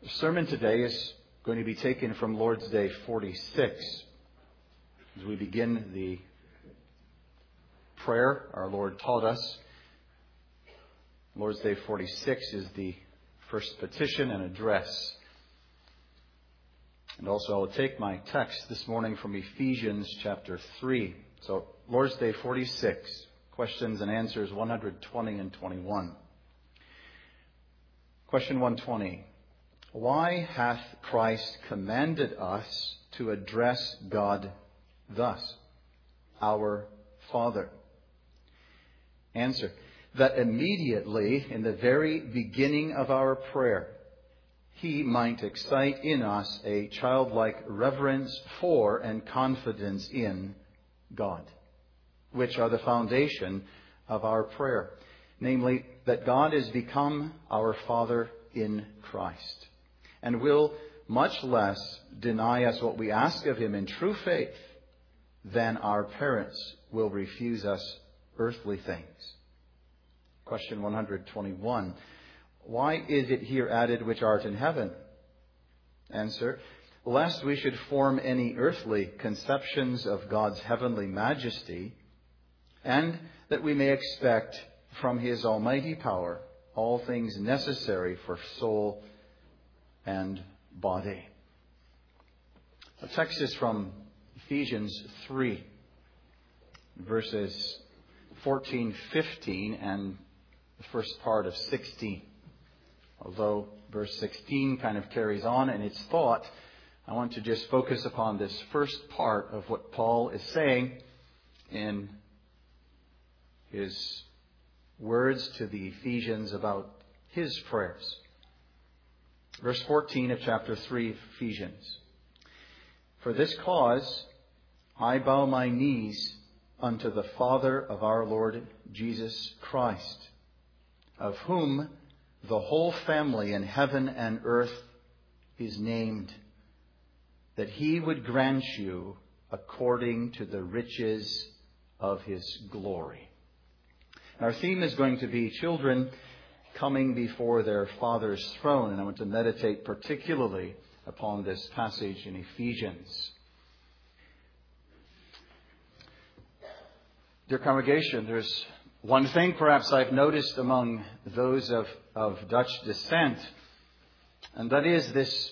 The sermon today is going to be taken from Lord's Day 46. As we begin the prayer our Lord taught us, Lord's Day 46 is the first petition and address. And also I will take my text this morning from Ephesians chapter 3. So Lord's Day 46, questions and answers 120 and 21. Question 120. Why hath Christ commanded us to address God thus, our Father? Answer. That immediately, in the very beginning of our prayer, He might excite in us a childlike reverence for and confidence in God, which are the foundation of our prayer. Namely, that God is become our Father in Christ, and will much less deny us what we ask of Him in true faith than our parents will refuse us earthly things. Question 121. Why is it here added, which art in heaven? Answer. Lest we should form any earthly conceptions of God's heavenly majesty, and that we may expect from His almighty power all things necessary for soul and body. The text is from Ephesians 3, verses 14, 15, and the first part of 16. Although verse 16 kind of carries on in its thought, I want to just focus upon this first part of what Paul is saying in his words to the Ephesians about his prayers. Verse 14 of chapter 3 of Ephesians. For this cause I bow my knees unto the Father of our Lord Jesus Christ, of whom the whole family in heaven and earth is named, that He would grant you according to the riches of His glory. Our theme is going to be children coming before their Father's throne, and I want to meditate particularly upon this passage in Ephesians. Dear congregation, there's one thing perhaps I've noticed among those of Dutch descent, and that is this,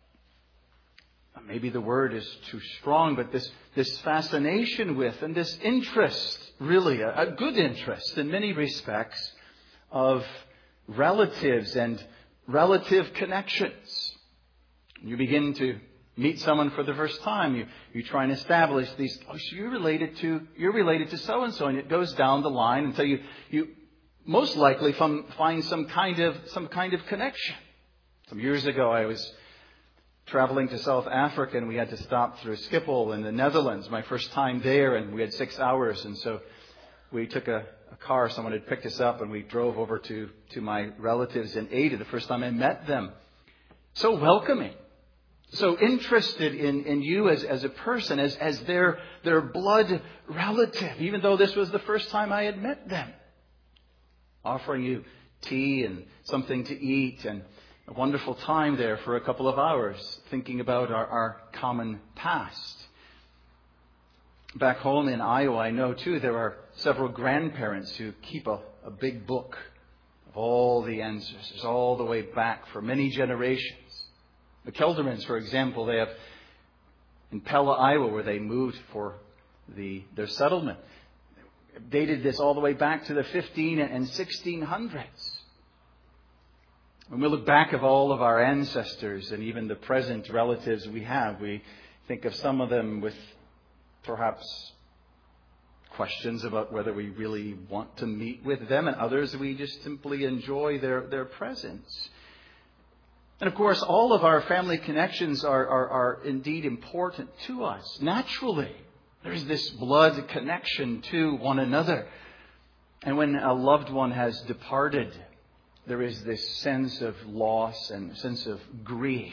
maybe the word is too strong, but this fascination with and this interest, really a good interest in many respects, of relatives and relative connections. You begin to meet someone for the first time. You try and establish these. Oh, so you're related to so and so, and it goes down the line until you most likely find some kind of connection. Some years ago, I was traveling to South Africa, and we had to stop through Schiphol in the Netherlands. My first time there, and we had 6 hours, and so we took a car. Someone had picked us up, and we drove over to my relatives in Ada. The first time I met them, so welcoming. So interested in you as a person, as their blood relative, even though this was the first time I had met them. Offering you tea and something to eat, and a wonderful time there for a couple of hours, thinking about our common past. Back home in Iowa, I know too, there are several grandparents who keep a big book of all the ancestors, all the way back for many generations. The Keldermans, for example, they have in Pella, Iowa, where they moved for their settlement, dated this all the way back to the 15 and 1600s. When we look back of all of our ancestors and even the present relatives we have, we think of some of them with perhaps questions about whether we really want to meet with them, and others we just simply enjoy their presence. And of course, all of our family connections are indeed important to us. Naturally, there's this blood connection to one another. And when a loved one has departed, there is this sense of loss and sense of grief.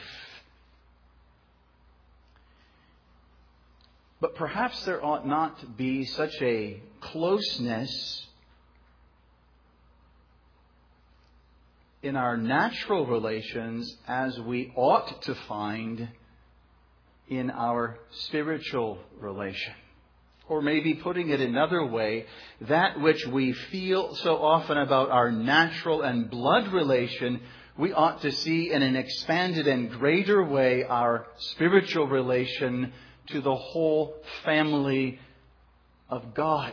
But perhaps there ought not to be such a closeness in our natural relations as we ought to find in our spiritual relation. Or maybe putting it another way, that which we feel so often about our natural and blood relation, we ought to see in an expanded and greater way our spiritual relation to the whole family of God.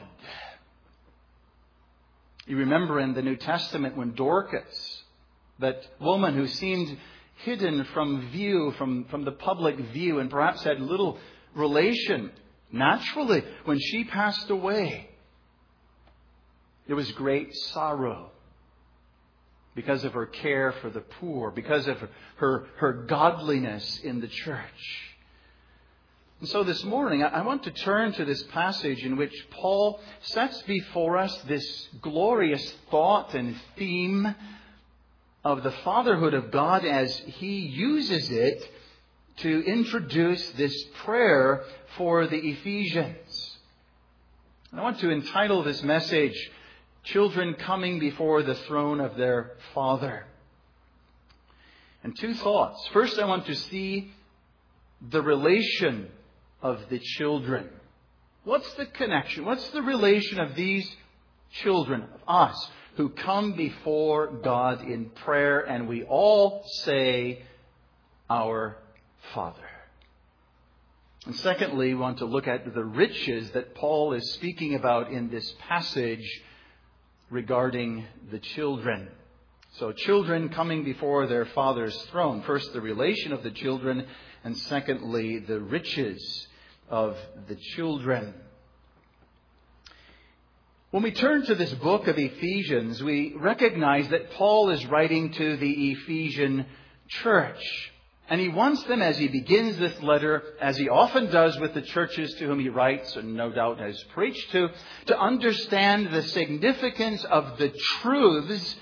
You remember in the New Testament when Dorcas, that woman who seemed hidden from view, from the public view, and perhaps had little relation naturally, when she passed away, there was great sorrow because of her care for the poor, because of her godliness in the church. And so this morning, I want to turn to this passage in which Paul sets before us this glorious thought and theme of the fatherhood of God as he uses it to introduce this prayer for the Ephesians. And I want to entitle this message, Children Coming Before the Throne of Their Father. And two thoughts. First, I want to see the relation of the children. What's the connection? What's the relation of these children, of us, who come before God in prayer, and we all say, Our Father? And secondly, we want to look at the riches that Paul is speaking about in this passage regarding the children. So children coming before their Father's throne. First, the relation of the children, and secondly, the riches of the children. When we turn to this book of Ephesians, we recognize that Paul is writing to the Ephesian church. And he wants them, as he begins this letter, as he often does with the churches to whom he writes, and no doubt has preached to understand the significance of the truths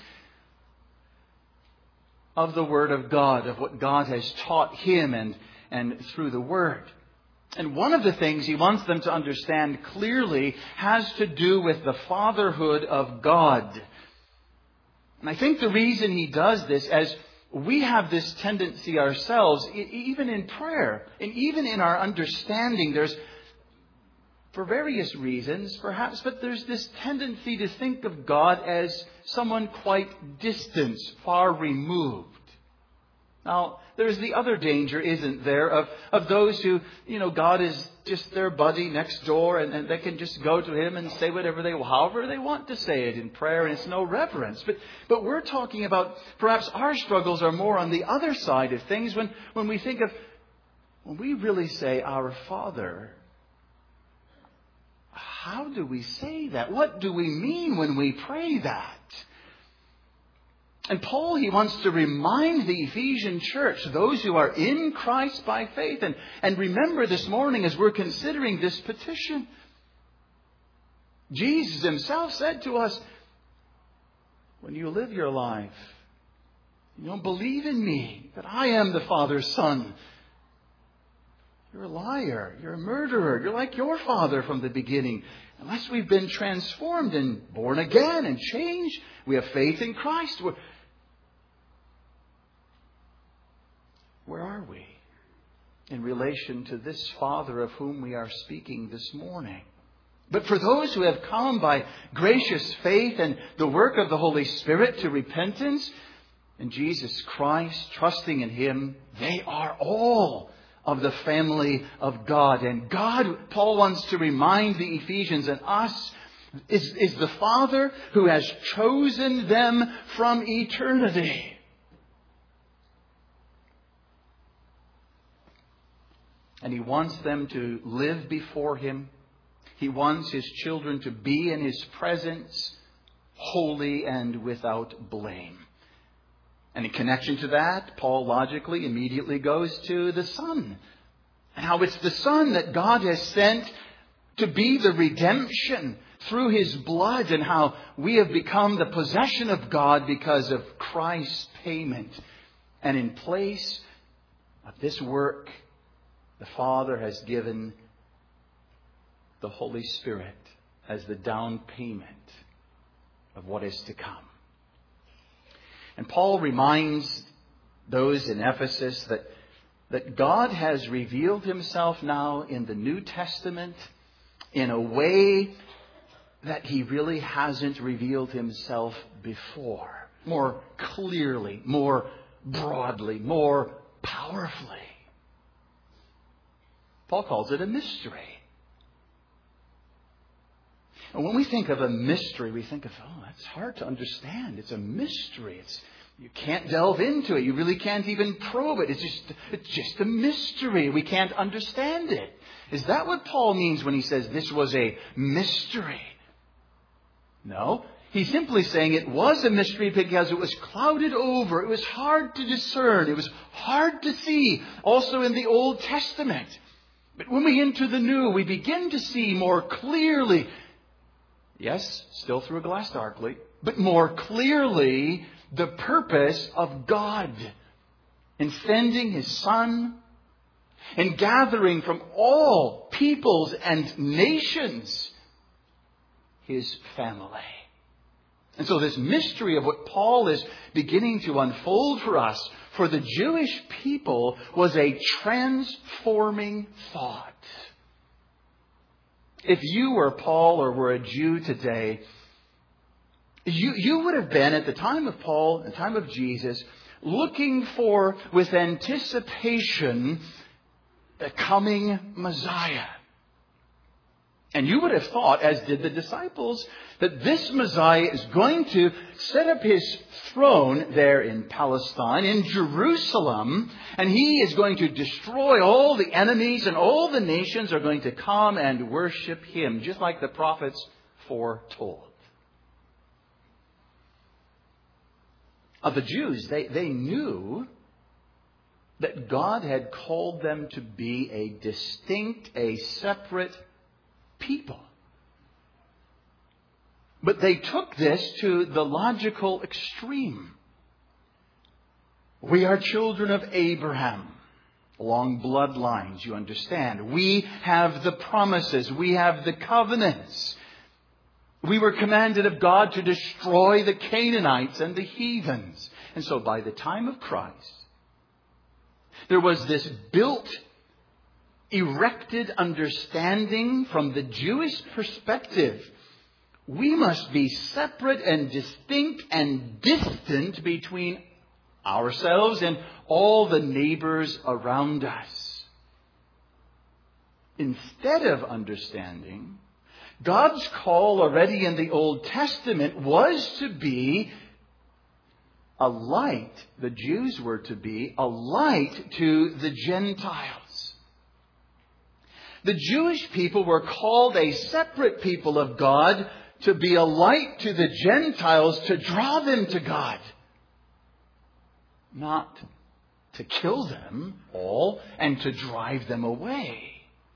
of the Word of God, of what God has taught him and through the Word. And one of the things he wants them to understand clearly has to do with the fatherhood of God. And I think the reason he does this, as we have this tendency ourselves, even in prayer, and even in our understanding, there's, for various reasons perhaps, but there's this tendency to think of God as someone quite distant, far removed. Now, there's the other danger, isn't there, of those who, God is just their buddy next door, and they can just go to him and say whatever however they want to say it in prayer, and it's no reverence. But we're talking about, perhaps our struggles are more on the other side of things when we think of, when we really say, Our Father, how do we say that? What do we mean when we pray that? And Paul, he wants to remind the Ephesian church, those who are in Christ by faith, and remember this morning as we're considering this petition, Jesus himself said to us, when you live your life, you don't believe in me, that I am the Father's Son. You're a liar. You're a murderer. You're like your father from the beginning. Unless we've been transformed and born again and changed, we have faith in Christ. Where are we in relation to this Father of whom we are speaking this morning? But for those who have come by gracious faith and the work of the Holy Spirit to repentance in Jesus Christ, trusting in Him, they are all of the family of God. And God, Paul wants to remind the Ephesians and us, is the Father who has chosen them from eternity. And He wants them to live before Him. He wants His children to be in His presence, holy and without blame. And in connection to that, Paul logically immediately goes to the Son. And how it's the Son that God has sent to be the redemption through His blood, and how we have become the possession of God because of Christ's payment. And in place of this work, the Father has given the Holy Spirit as the down payment of what is to come. And Paul reminds those in Ephesus that God has revealed himself now in the New Testament in a way that he really hasn't revealed himself before. More clearly, more broadly, more powerfully. Paul calls it a mystery. And when we think of a mystery, we think of, that's hard to understand. It's a mystery. You can't delve into it. You really can't even probe it. It's just a mystery. We can't understand it. Is that what Paul means when he says this was a mystery? No. He's simply saying it was a mystery because it was clouded over. It was hard to discern. It was hard to see. Also in the Old Testament. But when we enter the New, we begin to see more clearly. Yes, still through a glass darkly, but more clearly the purpose of God in sending His Son and gathering from all peoples and nations His family. And so this mystery of what Paul is beginning to unfold for us, for the Jewish people, was a transforming thought. If you were Paul or were a Jew today, you would have been, at the time of Paul, at the time of Jesus, looking for, with anticipation, the coming Messiah. And you would have thought, as did the disciples, that this Messiah is going to set up His throne there in Palestine, in Jerusalem, and He is going to destroy all the enemies, and all the nations are going to come and worship Him, just like the prophets foretold. Of the Jews, they knew that God had called them to be a distinct, a separate people. But they took this to the logical extreme. We are children of Abraham. Along bloodlines, you understand. We have the promises. We have the covenants. We were commanded of God to destroy the Canaanites and the heathens. And so by the time of Christ, there was this erected understanding from the Jewish perspective. We must be separate and distinct and distant between ourselves and all the neighbors around us. Instead of understanding, God's call already in the Old Testament was to be a light. The Jews were to be a light to the Gentiles. The Jewish people were called a separate people of God to be a light to the Gentiles, to draw them to God. Not to kill them all and to drive them away.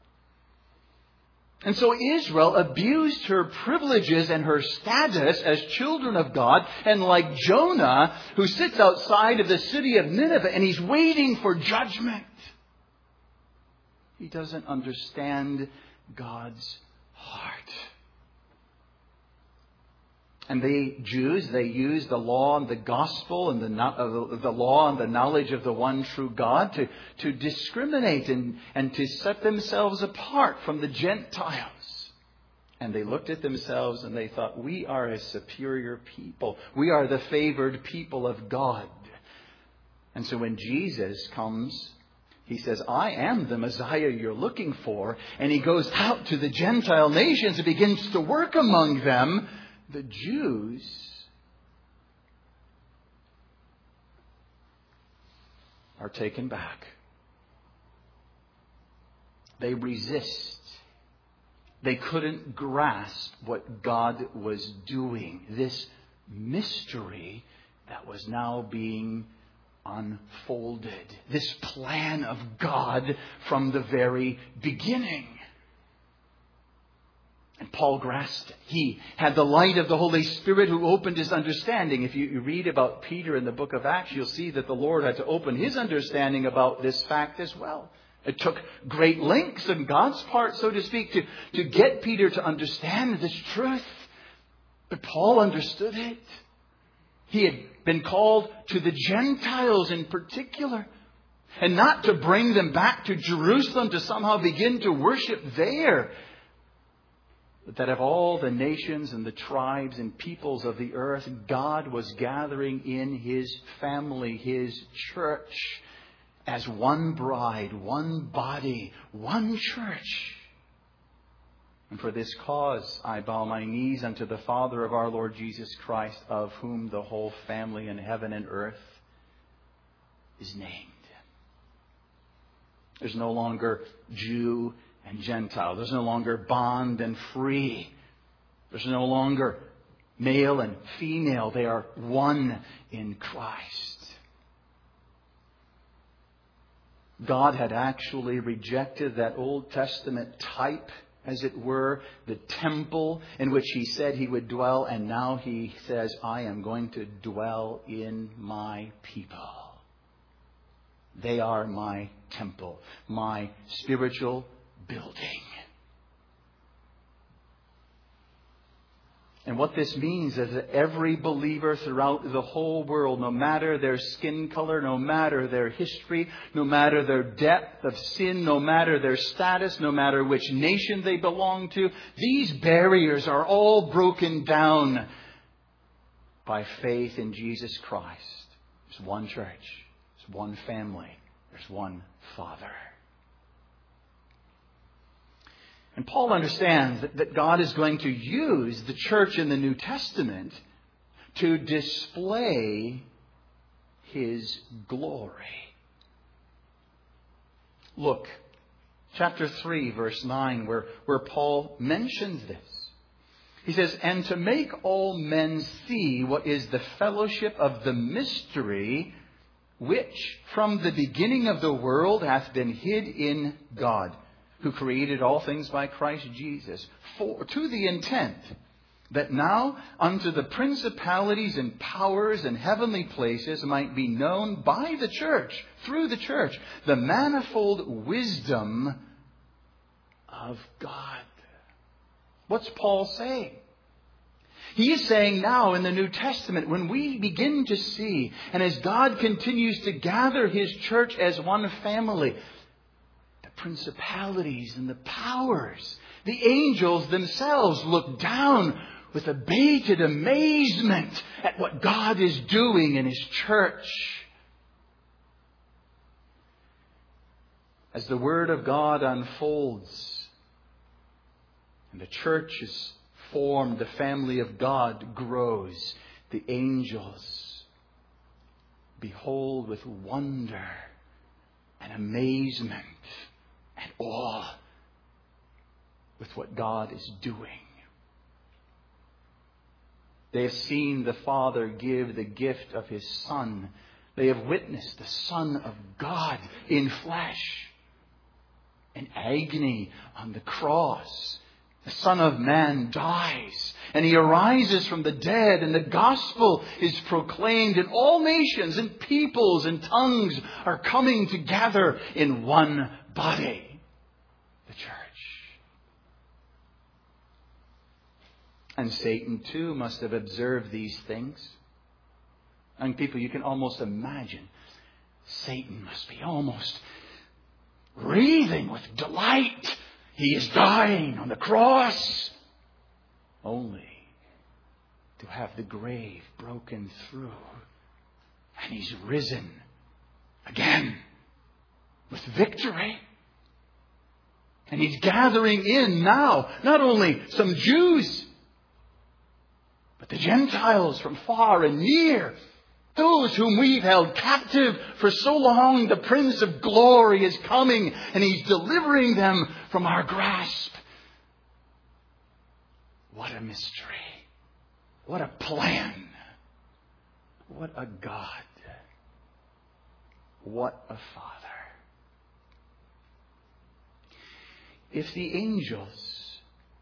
And so Israel abused her privileges and her status as children of God. And like Jonah, who sits outside of the city of Nineveh and he's waiting for judgment. He doesn't understand God's heart. And the Jews, they used the law and the gospel and the law and the knowledge of the one true God to discriminate and to set themselves apart from the Gentiles. And they looked at themselves and they thought, we are a superior people. We are the favored people of God. And so when Jesus comes, He says, I am the Messiah you're looking for. And He goes out to the Gentile nations and begins to work among them. The Jews are taken back. They resist. They couldn't grasp what God was doing. This mystery that was now being unfolded. This plan of God from the very beginning. And Paul grasped it. He had the light of the Holy Spirit who opened his understanding. If you read about Peter in the book of Acts, you'll see that the Lord had to open his understanding about this fact as well. It took great lengths on God's part, so to speak, to get Peter to understand this truth. But Paul understood it. He had been called to the Gentiles in particular. And not to bring them back to Jerusalem to somehow begin to worship there. But that of all the nations and the tribes and peoples of the earth, God was gathering in His family, His church, as one bride, one body, one church. And for this cause I bow my knees unto the Father of our Lord Jesus Christ, of whom the whole family in heaven and earth is named. There's no longer Jew and Gentile. There's no longer bond and free. There's no longer male and female. They are one in Christ. God had actually rejected that Old Testament type, as it were, the temple in which He said He would dwell. And now He says, I am going to dwell in my people. They are my temple, my spiritual building. And what this means is that every believer throughout the whole world, no matter their skin color, no matter their history, no matter their depth of sin, no matter their status, no matter which nation they belong to, these barriers are all broken down by faith in Jesus Christ. There's one church. There's one family. There's one Father. And Paul understands that God is going to use the church in the New Testament to display His glory. Look, chapter 3, verse 9, where Paul mentions this. He says, and to make all men see what is the fellowship of the mystery, which from the beginning of the world hath been hid in God, who created all things by Christ Jesus, to the intent that now unto the principalities and powers and heavenly places might be known by the church, through the church, the manifold wisdom of God. What's Paul saying? He is saying now in the New Testament, when we begin to see, and as God continues to gather His church as one family, the principalities and the powers, the angels themselves look down with abated amazement at what God is doing in His church. As the Word of God unfolds and the church is formed, the family of God grows, the angels behold with wonder and amazement and awe with what God is doing. They have seen the Father give the gift of His Son. They have witnessed the Son of God in flesh, in agony on the cross. The Son of Man dies, and He arises from the dead, and the gospel is proclaimed, and all nations and peoples and tongues are coming together in one body, the church. And Satan too must have observed these things. And people, you can almost imagine Satan must be almost raving with delight. He is dying on the cross, only to have the grave broken through. And He's risen again with victory. And He's gathering in now not only some Jews, but the Gentiles from far and near. Those whom we've held captive for so long, the Prince of Glory is coming and He's delivering them from our grasp. What a mystery. What a plan. What a God. What a Father. If the angels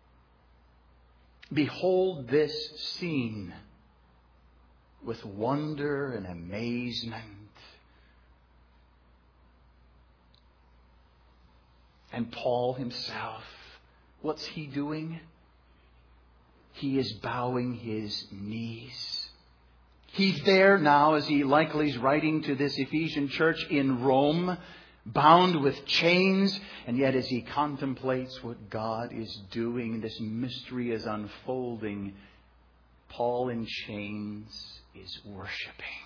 behold this scene with wonder and amazement, and Paul himself, what's he doing? He is bowing his knees. He's there now, as he likely is writing to this Ephesian church in Rome, bound with chains. And yet as he contemplates what God is doing, this mystery is unfolding, Paul in chains is worshiping.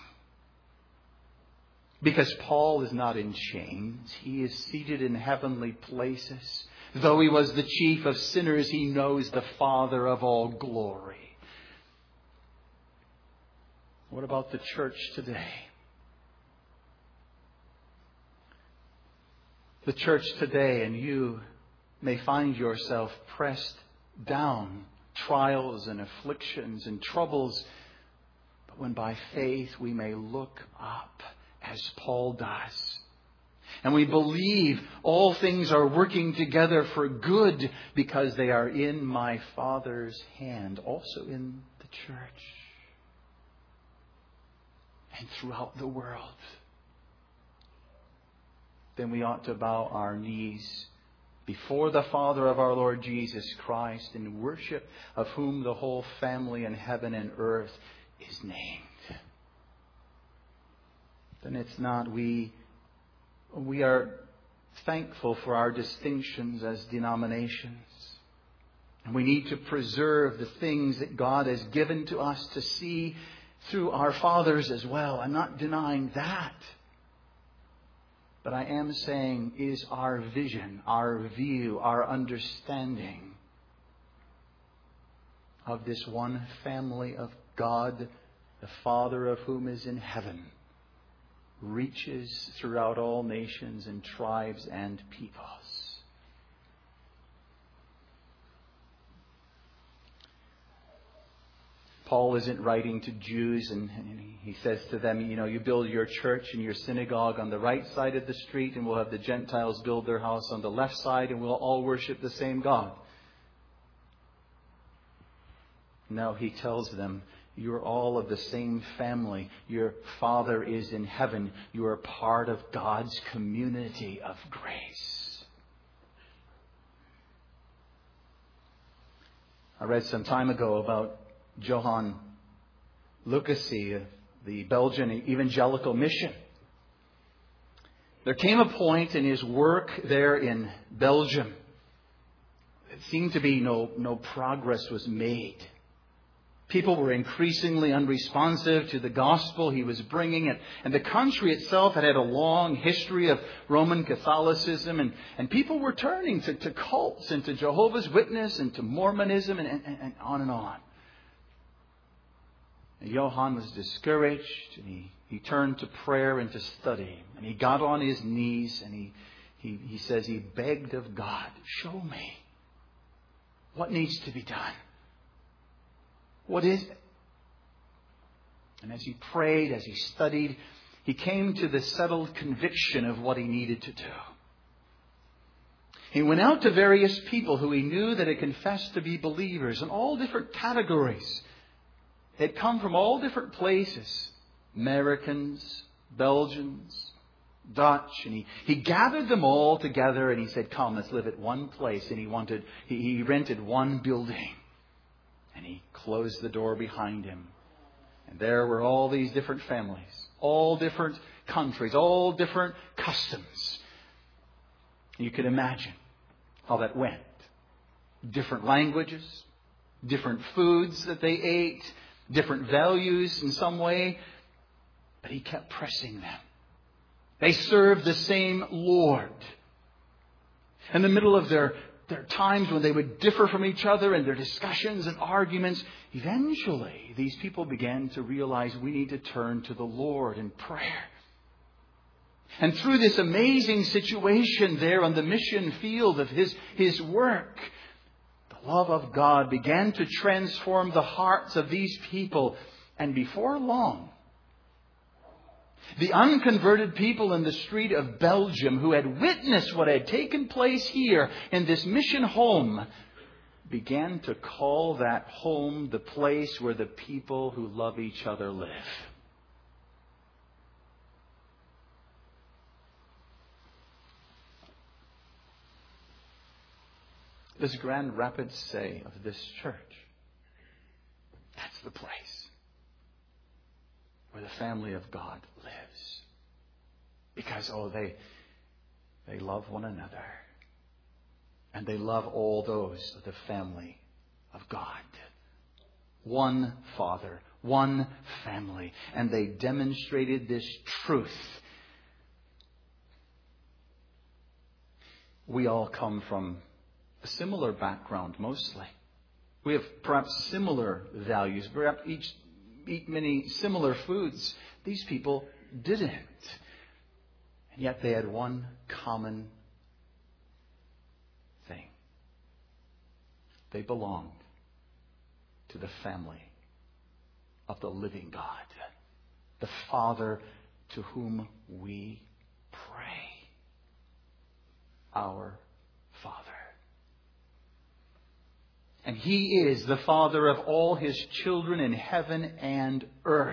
Because Paul is not in chains. He is seated in heavenly places. Though he was the chief of sinners, he knows the Father of all glory. What about the church today? The church today, and you may find yourself pressed down, trials and afflictions and troubles. But when by faith we may look up, as Paul does, and we believe all things are working together for good because they are in my Father's hand, also in the church and throughout the world, then we ought to bow our knees before the Father of our Lord Jesus Christ in worship, of whom the whole family in heaven and earth is named. Then it's not we are thankful for our distinctions as denominations. And we need to preserve the things that God has given to us to see through our fathers as well. I'm not denying that. But I am saying, is our vision, our view, our understanding of this one family of God, the Father of whom is in heaven, reaches throughout all nations and tribes and peoples. Paul isn't writing to Jews and he says to them, you build your church and your synagogue on the right side of the street, and we'll have the Gentiles build their house on the left side, and we'll all worship the same God. No, he tells them, you're all of the same family. Your Father is in heaven. You are part of God's community of grace. I read some time ago about Johann Lucasy of the Belgian Evangelical Mission. There came a point in his work there in Belgium, it seemed to be no progress was made. People were increasingly unresponsive to the gospel he was bringing. And the country itself had a long history of Roman Catholicism. And people were turning to cults and to Jehovah's Witness and to Mormonism and on and on. And Johann was discouraged, and he turned to prayer and to study. And he got on his knees and he says he begged of God, show me what needs to be done. What is it? And as he prayed, as he studied, he came to the settled conviction of what he needed to do. He went out to various people who he knew that had confessed to be believers in all different categories. They had come from all different places. Americans, Belgians, Dutch. And he gathered them all together and he said, come, let's live at one place. And he rented one building. And he closed the door behind him. And there were all these different families, all different countries, all different customs. You could imagine how that went. Different languages, different foods that they ate, different values in some way. But he kept pressing them. They served the same Lord. In the middle of their times when they would differ from each other in their discussions and arguments, eventually these people began to realize we need to turn to the Lord in prayer. And through this amazing situation there on the mission field of his work, the love of God began to transform the hearts of these people. And before long, the unconverted people in the street of Belgium who had witnessed what had taken place here in this mission home began to call that home the place where the people who love each other live. Does Grand Rapids say of this church, that's the place? where the family of God lives. Because, they love one another. And they love all those of the family of God. One Father, one family. And they demonstrated this truth. We all come from a similar background, mostly. We have perhaps similar values. Perhaps each eat many similar foods. These people didn't. And yet they had one common thing. They belonged to the family of the living God, the Father to whom we pray. Our Father. And He is the Father of all His children in heaven and earth.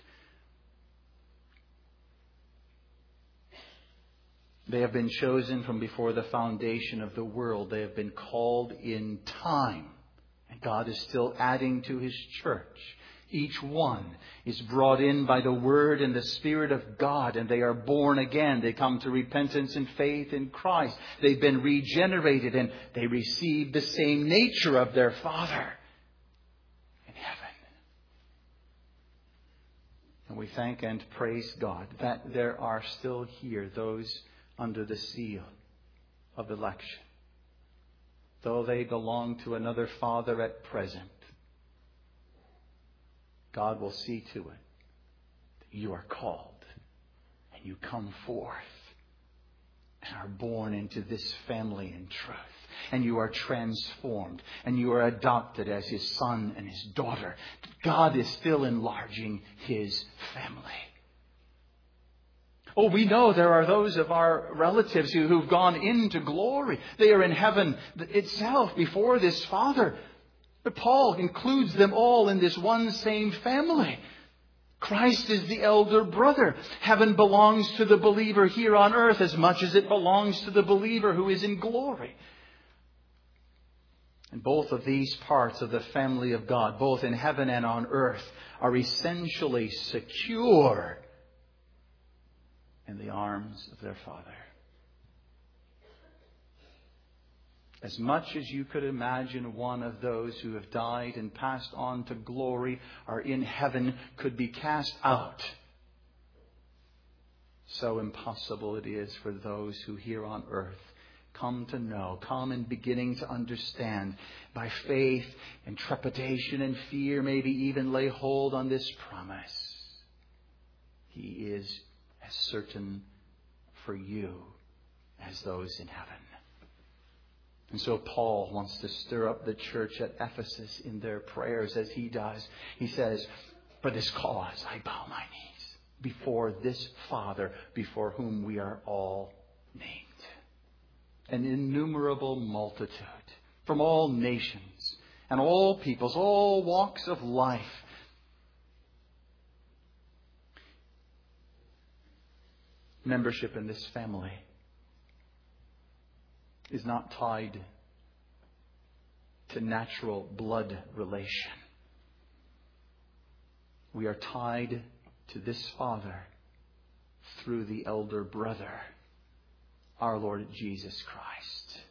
They have been chosen from before the foundation of the world. They have been called in time. And God is still adding to His church. Each one is brought in by the Word and the Spirit of God, and they are born again. They come to repentance and faith in Christ. They've been regenerated, and they receive the same nature of their Father in heaven. And we thank and praise God that there are still here those under the seal of election. Though they belong to another father at present, God will see to it that you are called and you come forth and are born into this family in truth. And you are transformed and you are adopted as His son and His daughter. God is still enlarging His family. Oh, we know there are those of our relatives who've gone into glory. They are in heaven itself before this Father. But Paul includes them all in this one same family. Christ is the elder brother. Heaven belongs to the believer here on earth as much as it belongs to the believer who is in glory. And both of these parts of the family of God, both in heaven and on earth, are essentially secure in the arms of their Father. As much as you could imagine one of those who have died and passed on to glory or in heaven could be cast out, so impossible it is for those who here on earth come to know, come in beginning to understand by faith and trepidation and fear, maybe even lay hold on this promise. He is as certain for you as those in heaven. And so Paul wants to stir up the church at Ephesus in their prayers as he does. He says, for this cause I bow my knees before this Father, before whom we are all named. An innumerable multitude from all nations and all peoples, all walks of life. Membership in this family is not tied to natural blood relation. We are tied to this Father through the elder brother, our Lord Jesus Christ.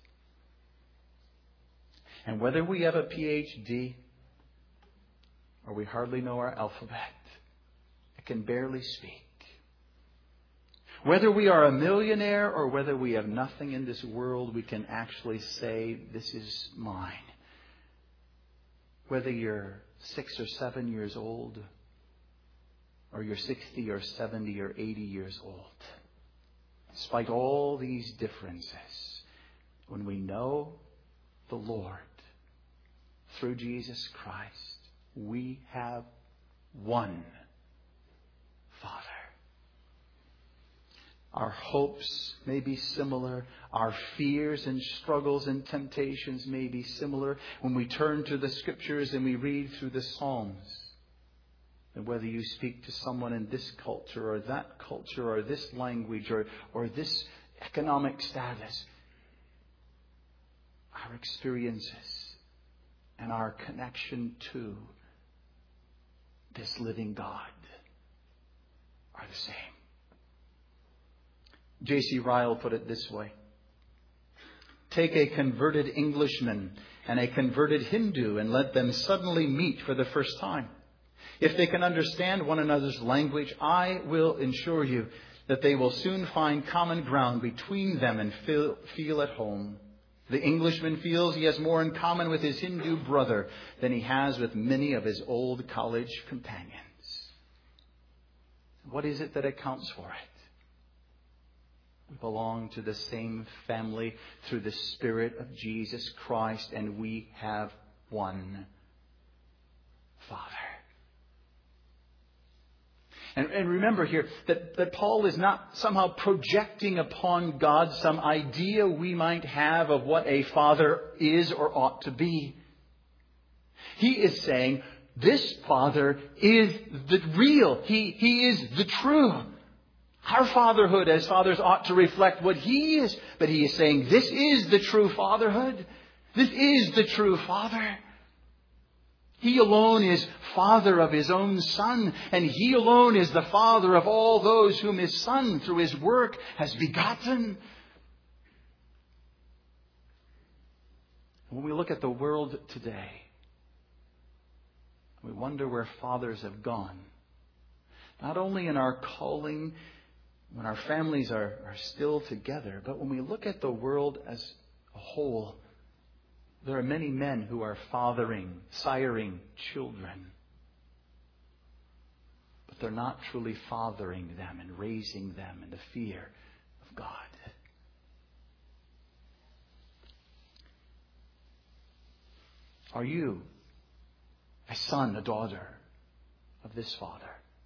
And whether we have a PhD or we hardly know our alphabet, I can barely speak. Whether we are a millionaire or whether we have nothing in this world, we can actually say, this is mine. Whether you're 6 or 7 years old, or you're 60 or 70 or 80 years old, despite all these differences, when we know the Lord through Jesus Christ, we have one Father. Our hopes may be similar. Our fears and struggles and temptations may be similar. When we turn to the Scriptures and we read through the Psalms, and whether you speak to someone in this culture or that culture or this language or this economic status, our experiences and our connection to this living God are the same. J.C. Ryle put it this way. Take a converted Englishman and a converted Hindu and let them suddenly meet for the first time. If they can understand one another's language, I will assure you that they will soon find common ground between them and feel at home. The Englishman feels he has more in common with his Hindu brother than he has with many of his old college companions. What is it that accounts for it? We belong to the same family through the Spirit of Jesus Christ, and we have one Father. And remember here that Paul is not somehow projecting upon God some idea we might have of what a father is or ought to be. He is saying this Father is the real. He is the true. Our fatherhood as fathers ought to reflect what He is. But He is saying this is the true fatherhood. This is the true Father. He alone is Father of His own Son, and He alone is the Father of all those whom His Son, through His work, has begotten. When we look at the world today, we wonder where fathers have gone. Not only in our calling, when our families are still together, but when we look at the world as a whole, there are many men who are siring children. But they're not truly fathering them and raising them in the fear of God. Are you a son, a daughter of this Father?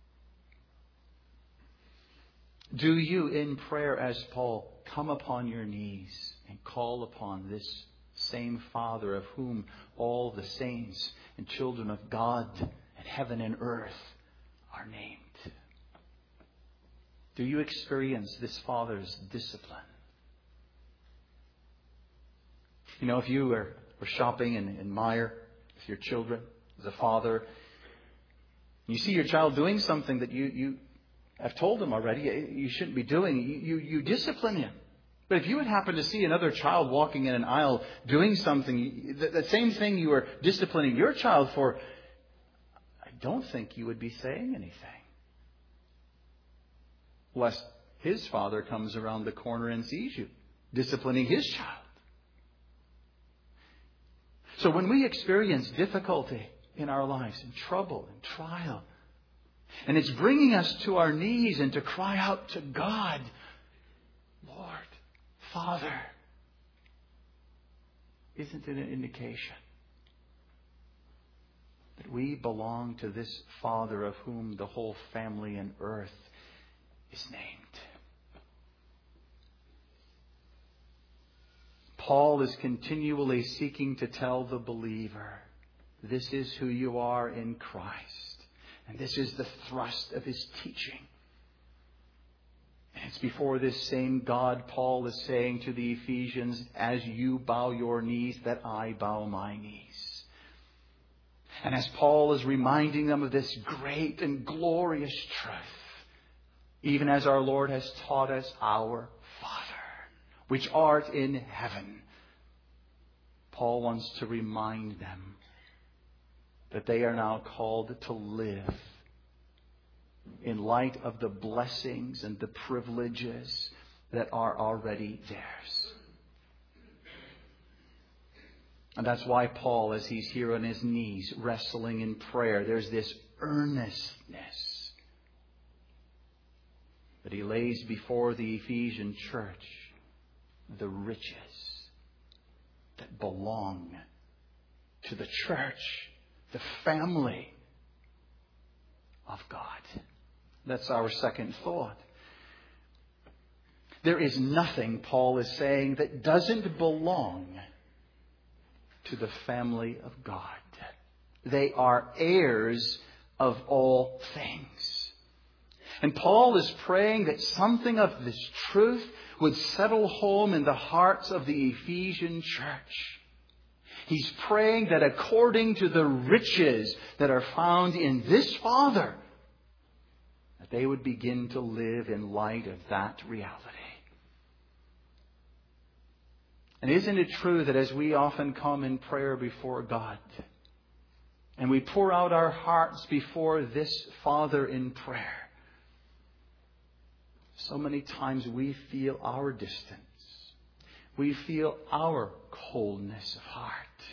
Do you, in prayer as Paul, come upon your knees and call upon this same Father of whom all the saints and children of God and heaven and earth are named? Do you experience this Father's discipline? You know, if you were shopping in Meijer with your children as a father, you see your child doing something that you have told him already you shouldn't be doing, you discipline him. But if you would happen to see another child walking in an aisle doing something, the same thing you are disciplining your child for, I don't think you would be saying anything. Lest his father comes around the corner and sees you disciplining his child. So when we experience difficulty in our lives, and trouble and trial, and it's bringing us to our knees and to cry out to God, Lord, Father, isn't it an indication that we belong to this Father of whom the whole family and earth is named? Paul is continually seeking to tell the believer, this is who you are in Christ. And this is the thrust of his teaching. And it's before this same God, Paul is saying to the Ephesians, as you bow your knees, that I bow my knees. And as Paul is reminding them of this great and glorious truth, even as our Lord has taught us, our Father, which art in heaven, Paul wants to remind them that they are now called to live in light of the blessings and the privileges that are already theirs. And that's why Paul, as he's here on his knees, wrestling in prayer, there's this earnestness that he lays before the Ephesian church, the riches that belong to the church, the family of God. That's our second thought. There is nothing, Paul is saying, that doesn't belong to the family of God. They are heirs of all things. And Paul is praying that something of this truth would settle home in the hearts of the Ephesian church. He's praying that according to the riches that are found in this Father, that they would begin to live in light of that reality. And isn't it true that as we often come in prayer before God, and we pour out our hearts before this Father in prayer, so many times we feel our distance. We feel our coldness of heart.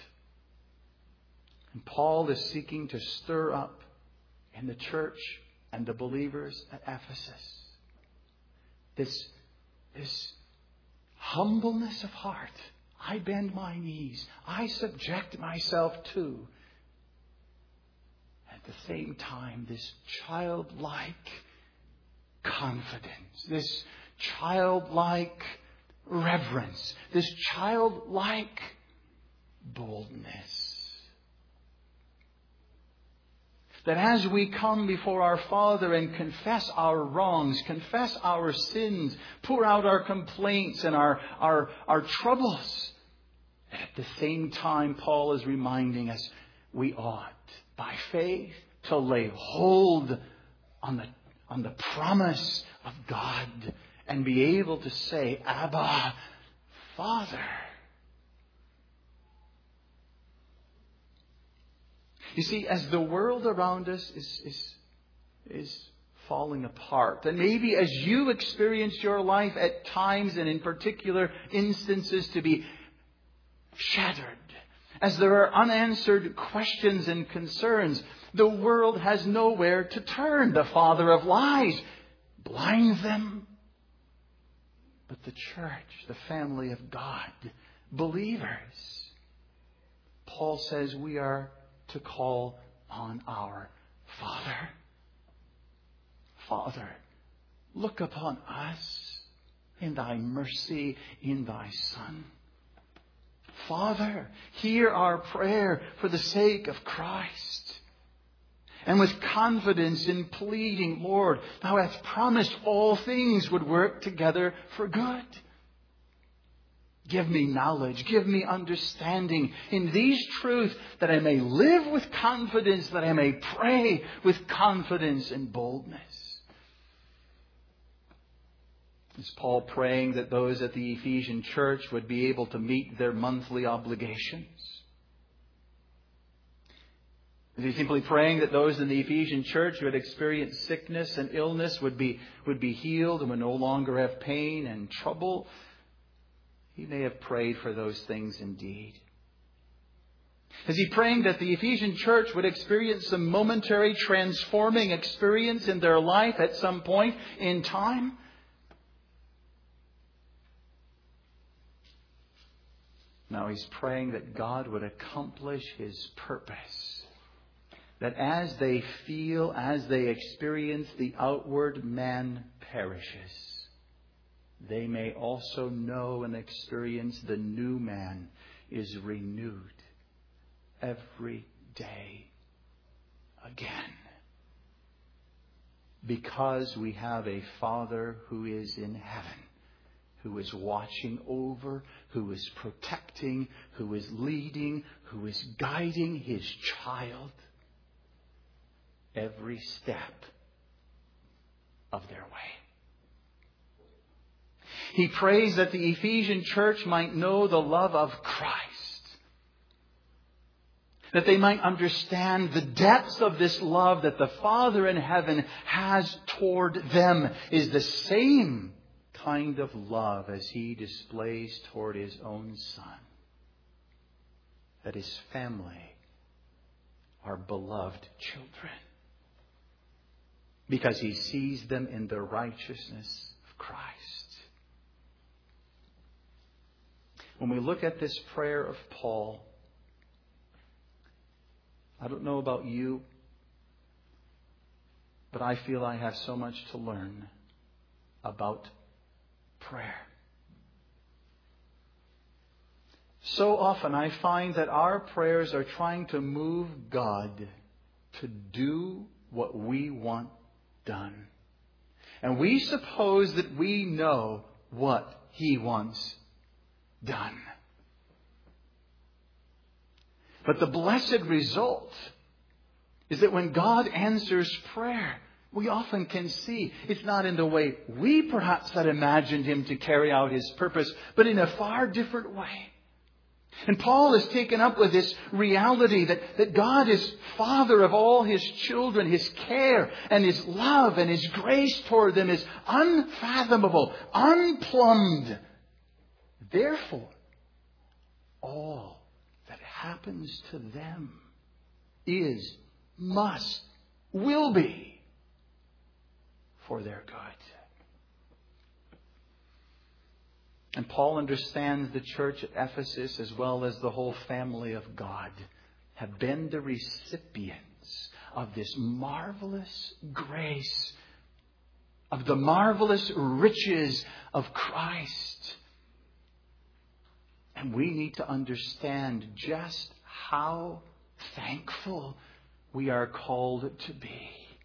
And Paul is seeking to stir up in the church and the believers at Ephesus this humbleness of heart. I bend my knees. I subject myself to. At the same time, this childlike confidence, this childlike reverence, this childlike boldness. That as we come before our Father and confess our wrongs, confess our sins, pour out our complaints and our troubles, at the same time Paul is reminding us we ought, by faith, to lay hold on the promise of God and be able to say, Abba, Father. You see, as the world around us is falling apart, and maybe as you experience your life at times and in particular instances to be shattered, as there are unanswered questions and concerns, the world has nowhere to turn. The father of lies blinds them. But the church, the family of God, believers, Paul says we are to call on our Father. Father, look upon us in thy mercy in thy Son. Father, hear our prayer for the sake of Christ. And with confidence in pleading, Lord, thou hast promised all things would work together for good. Give me knowledge, give me understanding in these truths that I may live with confidence, that I may pray with confidence and boldness. Is Paul praying that those at the Ephesian church would be able to meet their monthly obligations? Is he simply praying that those in the Ephesian church who had experienced sickness and illness would be healed and would no longer have pain and trouble? He may have prayed for those things indeed. Is he praying that the Ephesian church would experience some momentary transforming experience in their life at some point in time? No, he's praying that God would accomplish His purpose. That as they feel, as they experience, the outward man perishes, they may also know and experience the new man is renewed every day again. Because we have a Father who is in heaven, who is watching over, who is protecting, who is leading, who is guiding His child every step of their way. He prays that the Ephesian church might know the love of Christ. That they might understand the depths of this love that the Father in heaven has toward them is the same kind of love as He displays toward His own Son. That His family are beloved children, because He sees them in the righteousness of Christ. When we look at this prayer of Paul, I don't know about you, but I feel I have so much to learn about prayer. So often I find that our prayers are trying to move God to do what we want done. And we suppose that we know what He wants done. But the blessed result is that when God answers prayer, we often can see it's not in the way we perhaps had imagined Him to carry out His purpose, but in a far different way. And Paul is taken up with this reality that God is Father of all His children. His care and His love and His grace toward them is unfathomable, unplumbed. Therefore, all that happens to them is, must, will be for their good. And Paul understands the church at Ephesus, as well as the whole family of God, have been the recipients of this marvelous grace, of the marvelous riches of Christ. And we need to understand just how thankful we are called to be.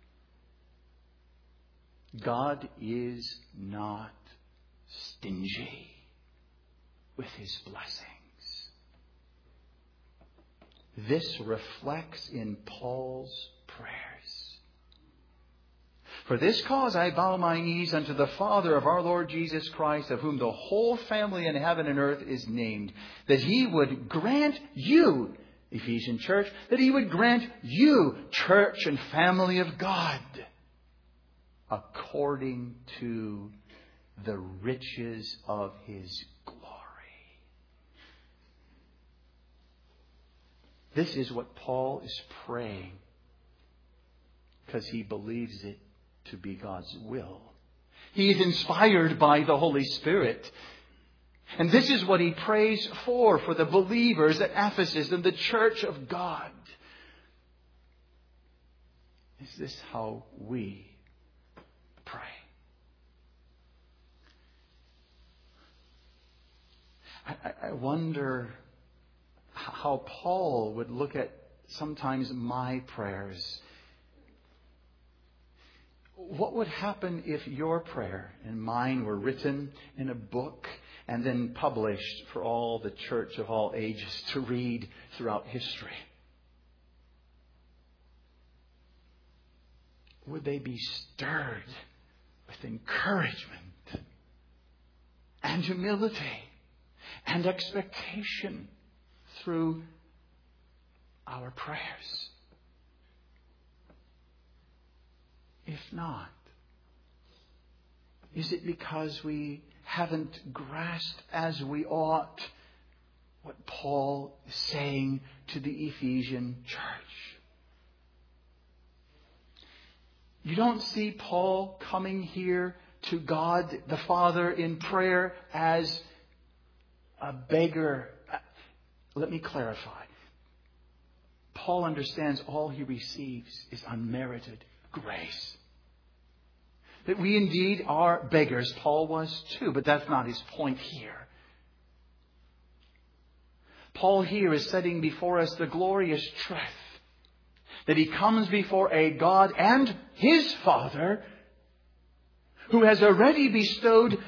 God is not stingy with His blessings. This reflects in Paul's prayers. For this cause I bow my knees unto the Father of our Lord Jesus Christ, of whom the whole family in heaven and earth is named, that He would grant you, Ephesian church, that He would grant you, church and family of God, according to the riches of His glory. This is what Paul is praying, because he believes it to be God's will. He is inspired by the Holy Spirit. And this is what he prays for the believers at Ephesus and the church of God. Is this how we pray? I wonder how Paul would look at sometimes my prayers. What would happen if your prayer and mine were written in a book and then published for all the church of all ages to read throughout history? Would they be stirred with encouragement and humility and expectation through our prayers? If not, is it because we haven't grasped as we ought what Paul is saying to the Ephesian church? You don't see Paul coming here to God the Father in prayer as a beggar. Let me clarify. Paul understands all he receives is unmerited grace. That we indeed are beggars. Paul was too, but that's not his point here. Paul here is setting before us the glorious truth that he comes before a God and his Father who has already bestowed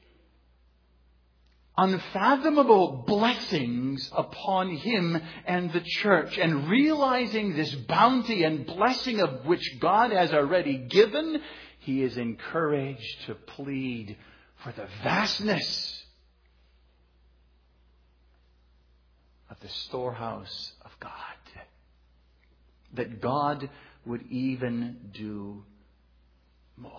unfathomable blessings upon him and the church. And realizing this bounty and blessing of which God has already given, he is encouraged to plead for the vastness of the storehouse of God. That God would even do more.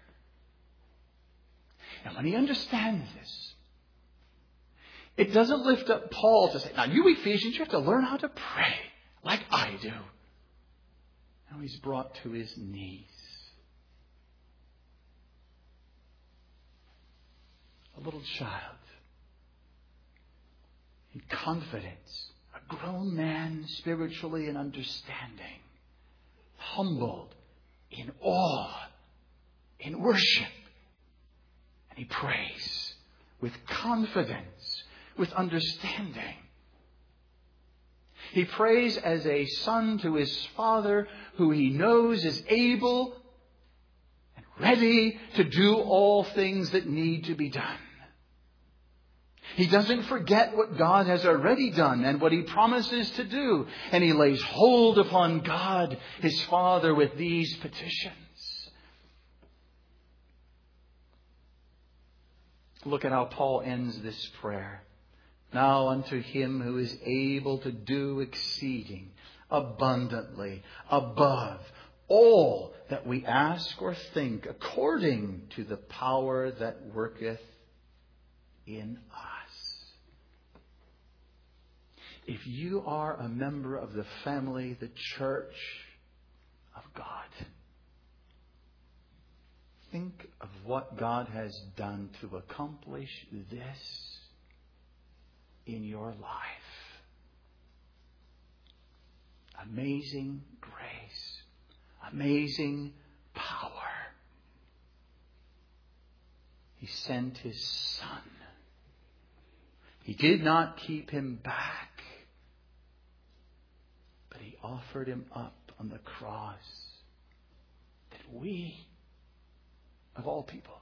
And when he understands this, it doesn't lift up Paul to say, now you Ephesians, you have to learn how to pray like I do. Now he's brought to his knees. A little child in confidence, a grown man spiritually and understanding, humbled in awe, in worship. And he prays with confidence, with understanding. He prays as a son to his father who he knows is able and ready to do all things that need to be done. He doesn't forget what God has already done and what he promises to do. And he lays hold upon God, his Father, with these petitions. Look at how Paul ends this prayer. Now unto Him who is able to do exceeding abundantly above all that we ask or think, according to the power that worketh in us. If you are a member of the family, the church of God, think of what God has done to accomplish this in your life. Amazing grace. Amazing power. He sent His Son. He did not keep Him back, but He offered Him up on the cross that we, of all people,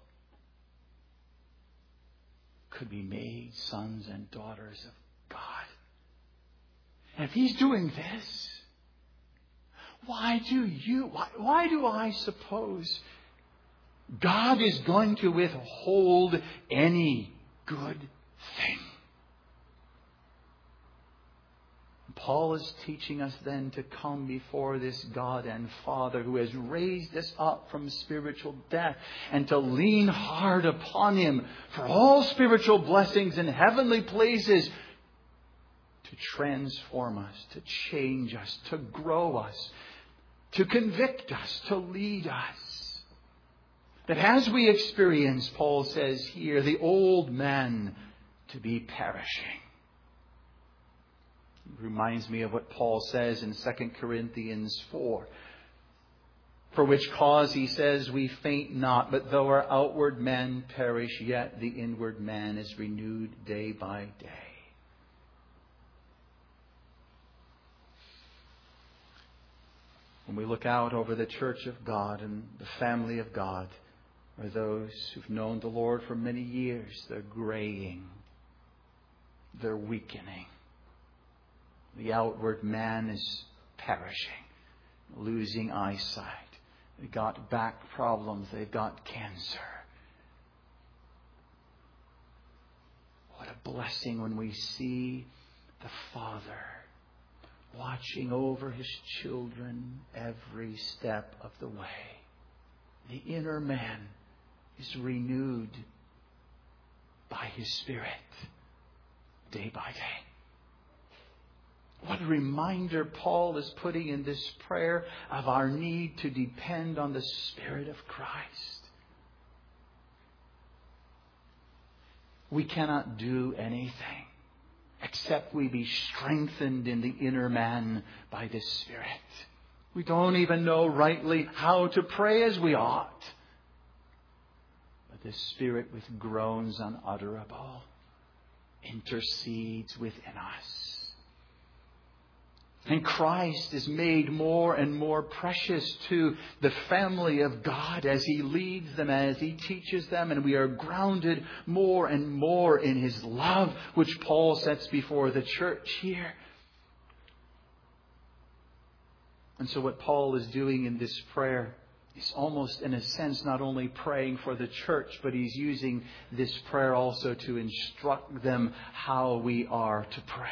could be made sons and daughters of God. And if He's doing this, why do I suppose God is going to withhold any good thing? Paul is teaching us then to come before this God and Father who has raised us up from spiritual death and to lean hard upon Him for all spiritual blessings in heavenly places, to transform us, to change us, to grow us, to convict us, to lead us. That as we experience, Paul says here, the old man to be perishing. It reminds me of what Paul says in 2 Corinthians 4. For which cause, he says, we faint not, but though our outward man perish, yet the inward man is renewed day by day. When we look out over the church of God and the family of God, or those who've known the Lord for many years, they're graying, they're weakening. The outward man is perishing, losing eyesight. They've got back problems. They've got cancer. What a blessing when we see the Father watching over His children every step of the way. The inner man is renewed by His Spirit day by day. What a reminder Paul is putting in this prayer of our need to depend on the Spirit of Christ. We cannot do anything except we be strengthened in the inner man by the Spirit. We don't even know rightly how to pray as we ought. But the Spirit, with groans unutterable, intercedes within us. And Christ is made more and more precious to the family of God as He leads them, as He teaches them. And we are grounded more and more in His love, which Paul sets before the church here. And so what Paul is doing in this prayer is almost, in a sense, not only praying for the church, but he's using this prayer also to instruct them how we are to pray.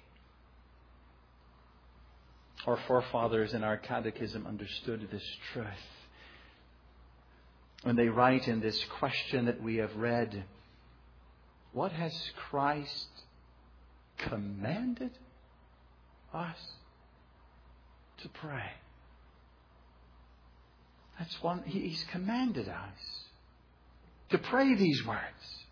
Our forefathers in our catechism understood this truth. When they write in this question that we have read, what has Christ commanded us to pray? That's one. He's commanded us to pray these words.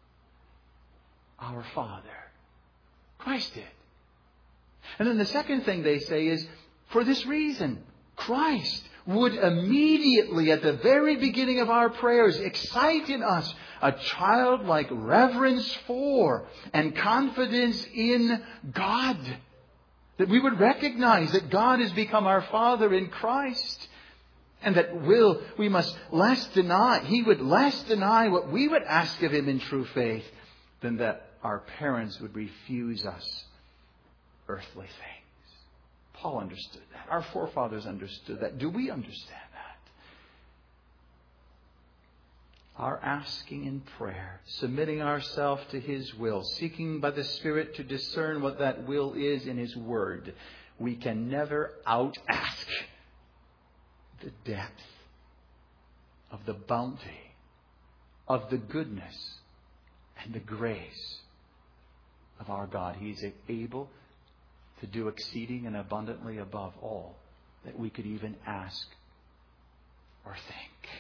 Our Father. Christ did. And then the second thing they say is, for this reason, Christ would immediately, at the very beginning of our prayers, excite in us a childlike reverence for and confidence in God. That we would recognize that God has become our Father in Christ. And that we must less deny, He would less deny what we would ask of Him in true faith than that our parents would refuse us earthly things. Paul understood that. Our forefathers understood that. Do we understand our asking in prayer, submitting ourselves to His will, seeking by the Spirit to discern what that will is in His Word, we can never out-ask the depth of the bounty, of the goodness, and the grace of our God. He is able to do exceeding and abundantly above all that we could even ask or think.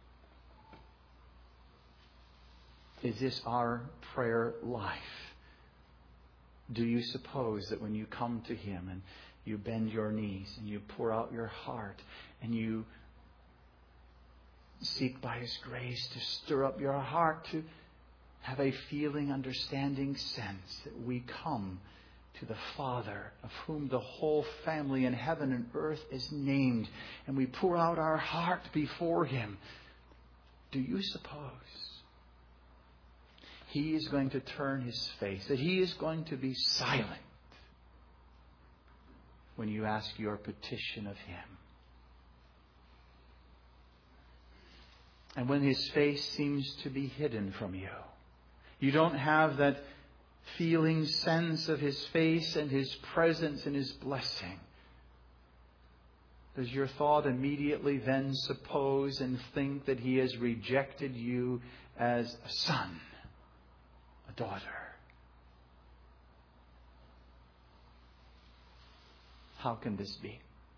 Is this our prayer life? Do you suppose that when you come to Him and you bend your knees and you pour out your heart and you seek by His grace to stir up your heart, to have a feeling, understanding sense that we come to the Father, of whom the whole family in heaven and earth is named, and we pour out our heart before Him? Do you suppose He is going to turn His face, that He is going to be silent when you ask your petition of Him? And when His face seems to be hidden from you, you don't have that feeling sense of His face and His presence and His blessing, does your thought immediately then suppose and think that He has rejected you as a son, a daughter? How can this be?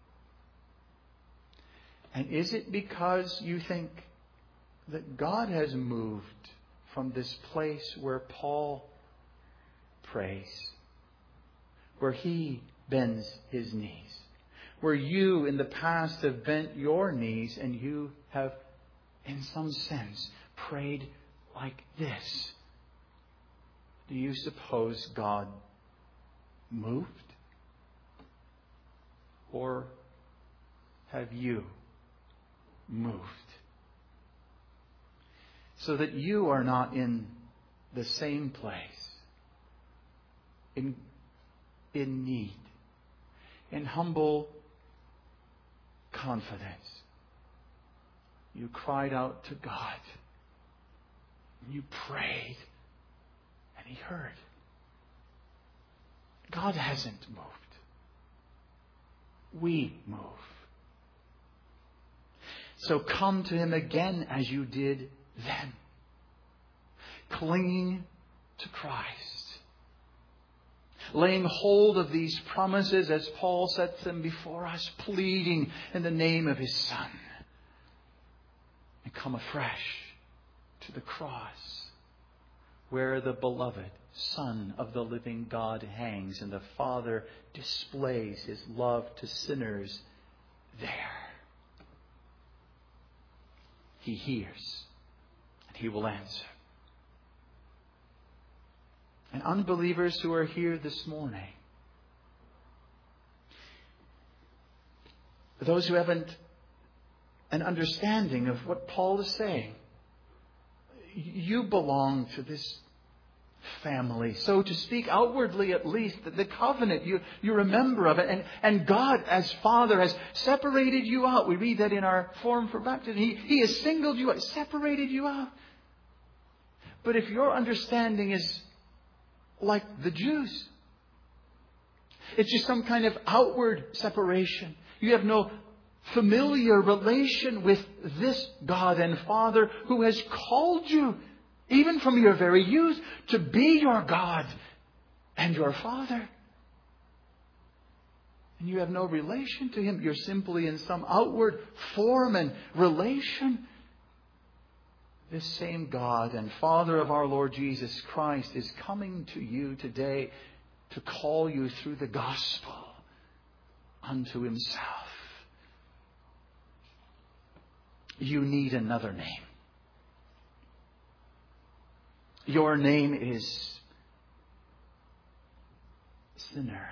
And is it because you think that God has moved from this place where Paul prays, where he bends his knees, where you in the past have bent your knees and you have, in some sense, prayed like this? Do you suppose God moved? Or have you moved? So that you are not in the same place, in need, in humble confidence. You cried out to God. You prayed. And He heard. God hasn't moved. We move. So come to Him again as you did then, clinging to Christ, laying hold of these promises as Paul sets them before us, pleading in the name of His Son, and come afresh to the cross where the beloved Son of the living God hangs and the Father displays His love to sinners there. He hears. He will answer. And unbelievers who are here this morning, those who haven't an understanding of what Paul is saying, you belong to this family, so to speak, outwardly at least, the covenant, you're a member of it. And God, as Father, has separated you out. We read that in our form for baptism. He has singled you out, separated you out. But if your understanding is like the Jews, it's just some kind of outward separation. You have no familiar relation with this God and Father who has called you, even from your very youth, to be your God and your Father. And you have no relation to Him. You're simply in some outward form and relation. This same God and Father of our Lord Jesus Christ is coming to you today to call you through the gospel unto Himself. You need another name. Your name is sinner.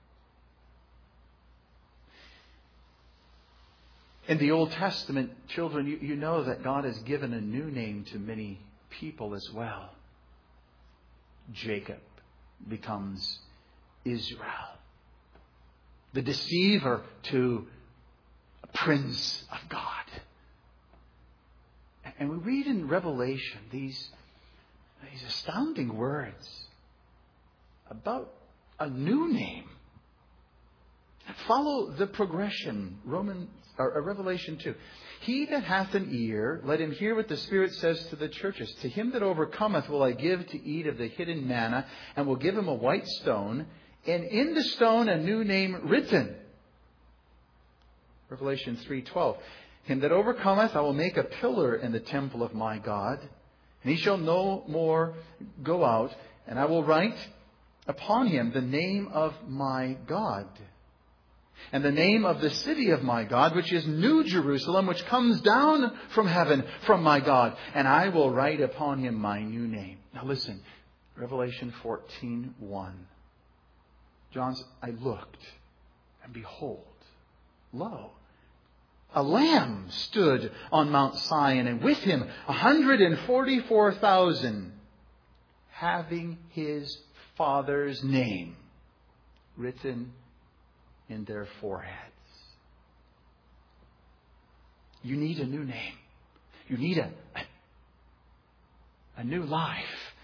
In the Old Testament, children, you know that God has given a new name to many people as well. Jacob becomes Israel. The deceiver to a Prince of God. And we read in Revelation these astounding words about a new name. Follow the progression. Revelation 2. He that hath an ear, let him hear what the Spirit says to the churches. To him that overcometh will I give to eat of the hidden manna, and will give him a white stone, and in the stone a new name written. Revelation 3:12. Him that overcometh I will make a pillar in the temple of my God, and he shall no more go out, and I will write upon him the name of my God, and the name of the city of my God, which is New Jerusalem, which comes down from heaven from my God. And I will write upon him my new name. Now listen, Revelation 14:1. John said, I looked, and behold, lo, a lamb stood on Mount Zion, and with him 144,000, having his Father's name written in their foreheads. You need a new name. You need a new life.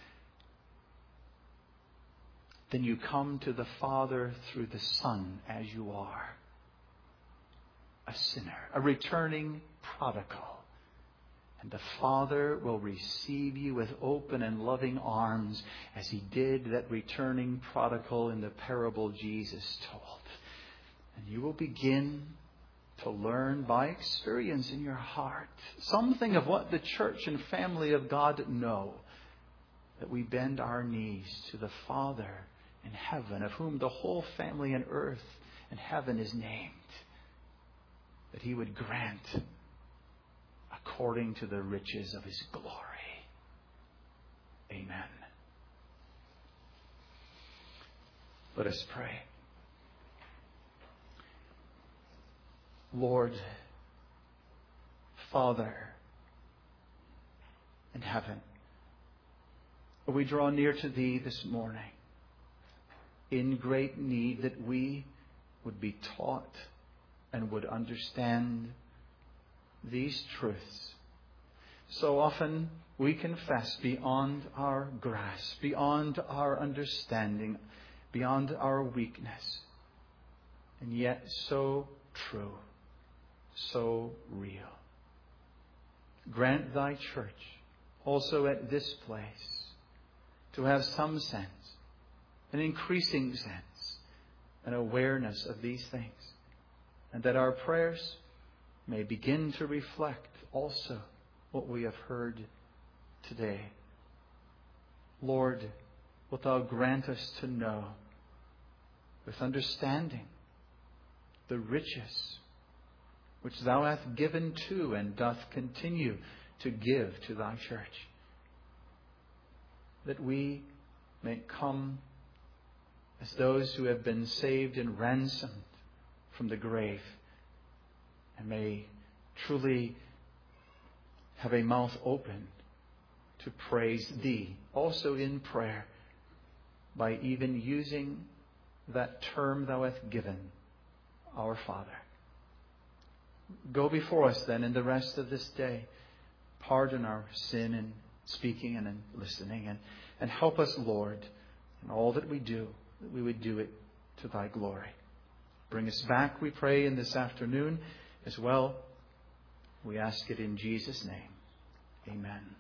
Then you come to the Father through the Son as you are. A sinner, a returning prodigal. And the Father will receive you with open and loving arms as He did that returning prodigal in the parable Jesus told. And you will begin to learn by experience in your heart something of what the church and family of God know. That we bend our knees to the Father in heaven, of whom the whole family in earth and heaven is named. That He would grant according to the riches of His glory. Amen. Let us pray. Lord, Father in heaven, we draw near to Thee this morning in great need that we would be taught and would understand these truths. So often we confess beyond our grasp, beyond our understanding, beyond our weakness, and yet so true, so real. Grant Thy church also at this place to have some sense, an increasing sense, an awareness of these things, and that our prayers may begin to reflect also what we have heard today. Lord, wilt Thou grant us to know with understanding the riches which Thou hast given to and doth continue to give to Thy church, that we may come as those who have been saved and ransomed from the grave, and may truly have a mouth open to praise Thee, also in prayer, by even using that term Thou hast given, our Father. Go before us then in the rest of this day. Pardon our sin in speaking and in listening, and help us, Lord, in all that we do, that we would do it to Thy glory. Bring us back, we pray, in this afternoon as well. We ask it in Jesus' name. Amen.